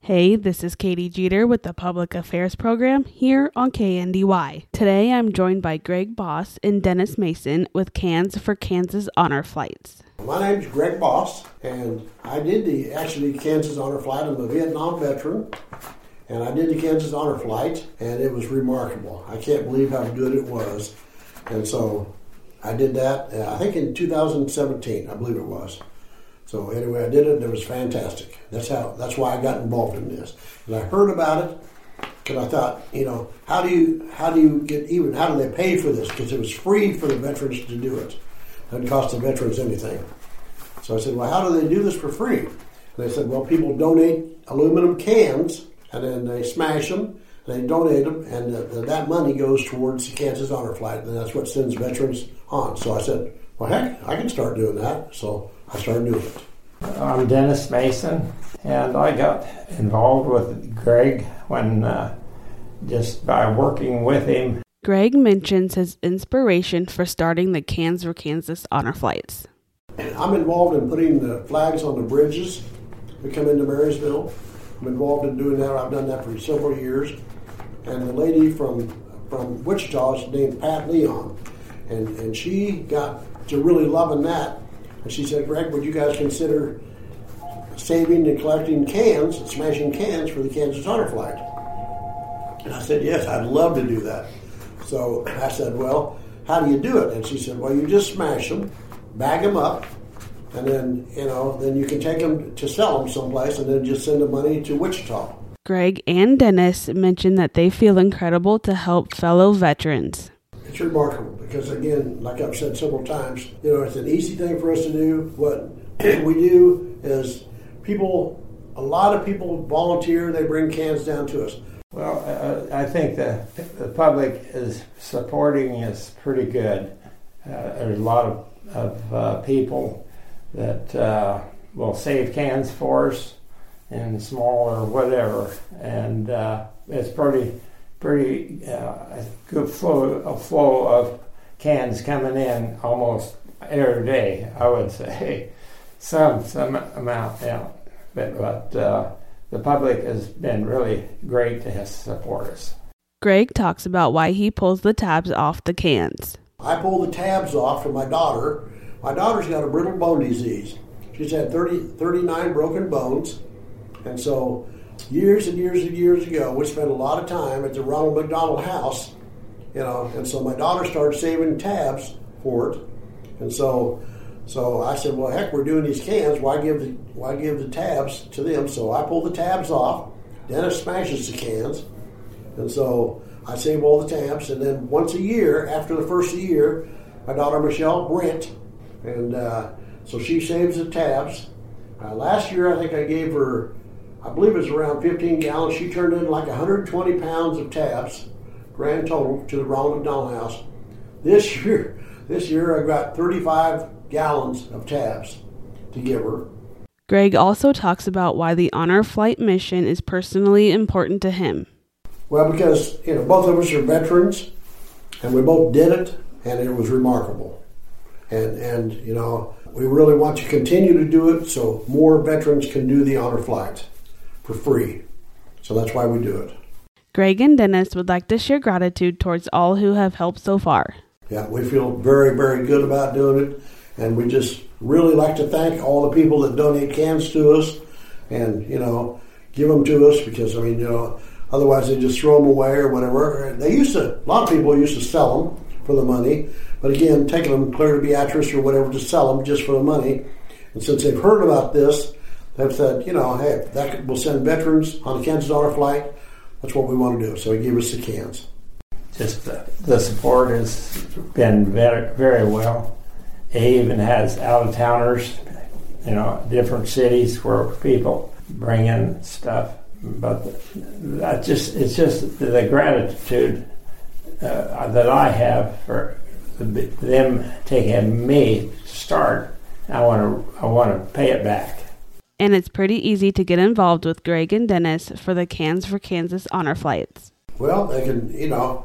Hey, this is Katie Jeter with the Public Affairs Program here on KNDY. Today I'm joined by Greg Boss and Dennis Mason with Cans for Kansas Honor Flights. My name's Greg Boss, and I did the Kansas Honor Flight. I'm a Vietnam veteran, and I did the Kansas Honor Flight, and it was remarkable. I can't believe how good it was. And so I did that, I think in 2017, I believe it was. So anyway, I did it, and it was fantastic. That's why I got involved in this. And I heard about it, because I thought, how do they pay for this? Because it was free for the veterans to do it. It didn't cost the veterans anything. So I said, well, how do they do this for free? And they said, well, people donate aluminum cans, and then they smash them, and they donate them, and that money goes towards the Kansas Honor Flight, and that's what sends veterans on. So I said, well, heck, I can start doing that. So I started doing it. I'm Dennis Mason, and I got involved with Greg when just by working with him. Greg mentions his inspiration for starting the Cans for Kansas Honor Flights. I'm involved in putting the flags on the bridges that come into Marysville. I'm involved in doing that. I've done that for several years. And the lady from Wichita is named Pat Leon, and she got to really loving that. And she said, Greg, would you guys consider saving and collecting cans, smashing cans for the Kansas Honor Flight? And I said, yes, I'd love to do that. So I said, well, how do you do it? And she said, well, you just smash them, bag them up, and then, then you can take them to sell them someplace and then just send the money to Wichita. Greg and Dennis mentioned that they feel incredible to help fellow veterans. It's remarkable because, again, like I've said several times, it's an easy thing for us to do. What we do is a lot of people volunteer. They bring cans down to us. Well, I think the public is supporting us pretty good. There's a lot of people that will save cans for us in small or whatever, and it's pretty good flow of cans coming in almost every day, I would say. Some amount, yeah. But the public has been really great to support us. Greg talks about why he pulls the tabs off the cans. I pull the tabs off for my daughter. My daughter's got a brittle bone disease. She's had 39 broken bones. And so years and years and years ago, we spent a lot of time at the Ronald McDonald House, and so my daughter started saving tabs for it. And so I said, well, heck, we're doing these cans. Why give the tabs to them? So I pull the tabs off. Dennis smashes the cans. And so I save all the tabs. And then once a year, after the first year, my daughter Michelle Brent, and so she saves the tabs. Last year, I think I gave her, I believe it was around 15 gallons. She turned in like 120 pounds of tabs, grand total, to the Ronald McDonald House. This year I've got 35 gallons of tabs to give her. Greg also talks about why the Honor Flight mission is personally important to him. Well, because both of us are veterans, and we both did it, and it was remarkable. And we really want to continue to do it so more veterans can do the Honor Flight for free. So that's why we do it. Greg and Dennis would like to share gratitude towards all who have helped so far. Yeah, we feel very, very good about doing it. And we just really like to thank all the people that donate cans to us and, give them to us because, otherwise they just throw them away or whatever. A lot of people used to sell them for the money. But again, taking them clear to Beatrice or whatever to sell them just for the money. And since they've heard about this, they've said, hey, that will send veterans on the Kansas Honor Flight. That's what we want to do. So he gave us the cans. Just the support has been very, very well. He even has out-of-towners, different cities where people bring in stuff. But it's just the gratitude that I have for them taking me to start. I want to pay it back. And it's pretty easy to get involved with Greg and Dennis for the Cans for Kansas Honor Flights. Well, they can,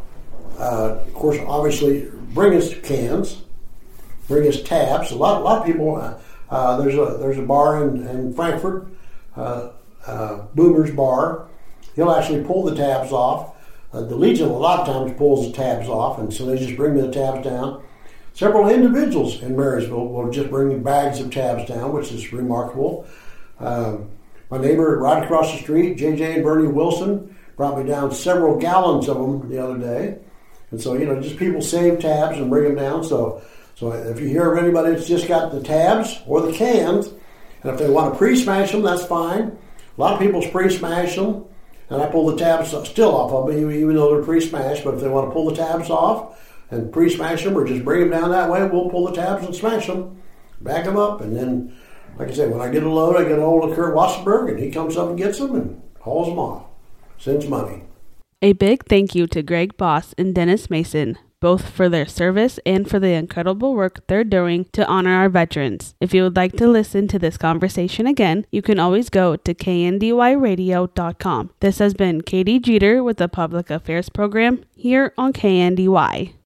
of course, obviously bring us cans, bring us tabs. A lot of people. There's a bar in Frankfurt Boomer's Bar. He'll actually pull the tabs off. The Legion a lot of times pulls the tabs off, and so they just bring the tabs down. Several individuals in Marysville will just bring bags of tabs down, which is remarkable. My neighbor right across the street, J.J. and Bernie Wilson, brought me down several gallons of them the other day. And so, just people save tabs and bring them down. So if you hear of anybody that's just got the tabs or the cans, and if they want to pre-smash them, that's fine. A lot of people pre-smash them, and I pull the tabs still off of them, even though they're pre-smashed. But if they want to pull the tabs off and pre-smash them or just bring them down that way, we'll pull the tabs and smash them, back them up. And then, like I said, when I get a load, I get a hold of Kurt Wassenberg, and he comes up and gets them and hauls them off, sends money. A big thank you to Greg Boss and Dennis Mason, both for their service and for the incredible work they're doing to honor our veterans. If you would like to listen to this conversation again, you can always go to kndyradio.com. This has been Katie Jeter with the Public Affairs Program here on KNDY.